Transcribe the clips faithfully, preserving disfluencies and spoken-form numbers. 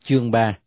Chương ba.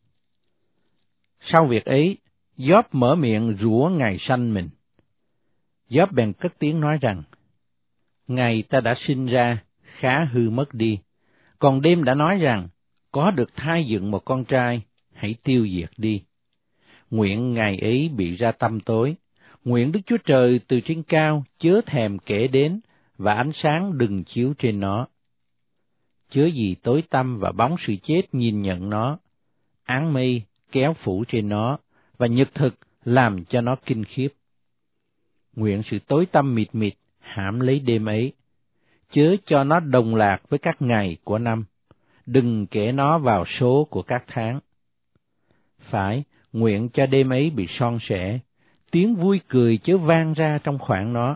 Sau việc ấy, Gióp mở miệng rủa Ngài sanh mình. Gióp bèn cất tiếng nói rằng: Ngày ta đã sinh ra, khá hư mất đi, còn đêm đã nói rằng, có được thai dựng một con trai, hãy tiêu diệt đi. Nguyện ngày ấy bị ra tăm tối, nguyện Đức Chúa Trời từ trên cao chớ thèm kể đến, và ánh sáng đừng chiếu trên nó. Chớ gì tối tăm và bóng sự chết nhìn nhận nó, áng mây kéo phủ trên nó, và nhật thực làm cho nó kinh khiếp. Nguyện sự tối tăm mịt mịt hãm lấy đêm ấy, chớ cho nó đồng lạc với các ngày của năm, đừng kể nó vào số của các tháng. Phải, nguyện cho đêm ấy bị son sẻ, tiếng vui cười chớ vang ra trong khoảng nó.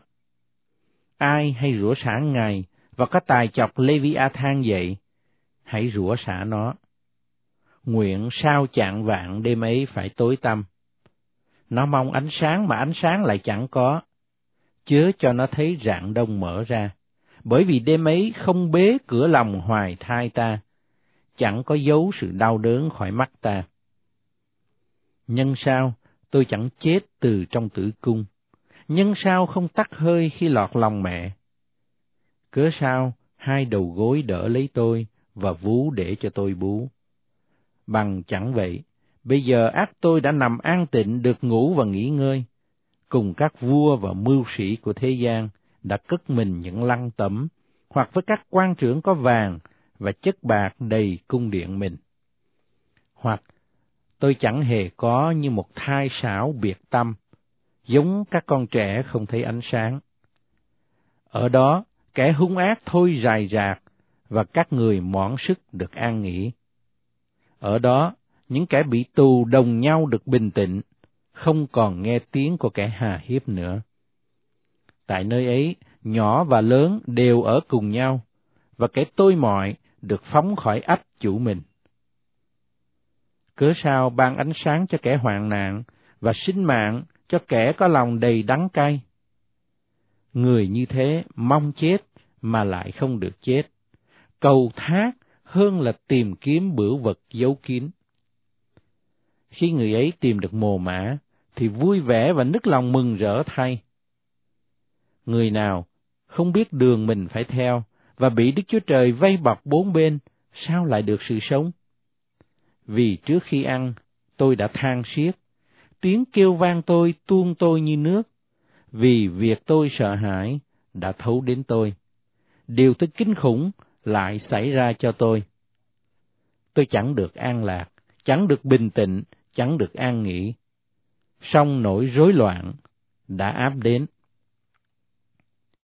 Ai hay rủa xả Ngài và có tài chọc Lê-vi-a-than dậy, hãy rủa xả nó. Nguyện sao chạng vạng đêm ấy phải tối tăm. Nó mong ánh sáng mà ánh sáng lại chẳng có, chớ cho nó thấy rạng đông mở ra, bởi vì đêm ấy không bế cửa lòng hoài thai ta, chẳng có giấu sự đau đớn khỏi mắt ta. Nhân sao tôi chẳng chết từ trong tử cung, nhân sao không tắt hơi khi lọt lòng mẹ. Cớ sao hai đầu gối đỡ lấy tôi, và vú để cho tôi bú. Bằng chẳng vậy, bây giờ ác tôi đã nằm an tịnh được ngủ và nghỉ ngơi, cùng các vua và mưu sĩ của thế gian đã cất mình những lăng tẩm, hoặc với các quan trưởng có vàng và chất bạc đầy cung điện mình. Hoặc tôi chẳng hề có như một thai sảo biệt tâm, giống các con trẻ không thấy ánh sáng. Ở đó, kẻ hung ác thôi rài rạc, và các người mỏn sức được an nghỉ. Ở đó, những kẻ bị tù đồng nhau được bình tĩnh, không còn nghe tiếng của kẻ hà hiếp nữa. Tại nơi ấy, nhỏ và lớn đều ở cùng nhau, và kẻ tôi mọi được phóng khỏi ách chủ mình. Cớ sao ban ánh sáng cho kẻ hoạn nạn, và sinh mạng cho kẻ có lòng đầy đắng cay? Người như thế mong chết mà lại không được chết, cầu thác hơn là tìm kiếm bửu vật giấu kín. Khi người ấy tìm được mồ mả, thì vui vẻ và nức lòng mừng rỡ thay. Người nào không biết đường mình phải theo, và bị Đức Chúa Trời vây bọc bốn bên, sao lại được sự sống? Vì trước khi ăn, tôi đã than xiết, tiếng kêu vang tôi tuôn tôi như nước, vì việc tôi sợ hãi đã thấu đến tôi. Điều tôi kinh khủng lại xảy ra cho tôi. Tôi chẳng được an lạc, chẳng được bình tĩnh, chẳng được an nghỉ. Song nỗi rối loạn đã áp đến,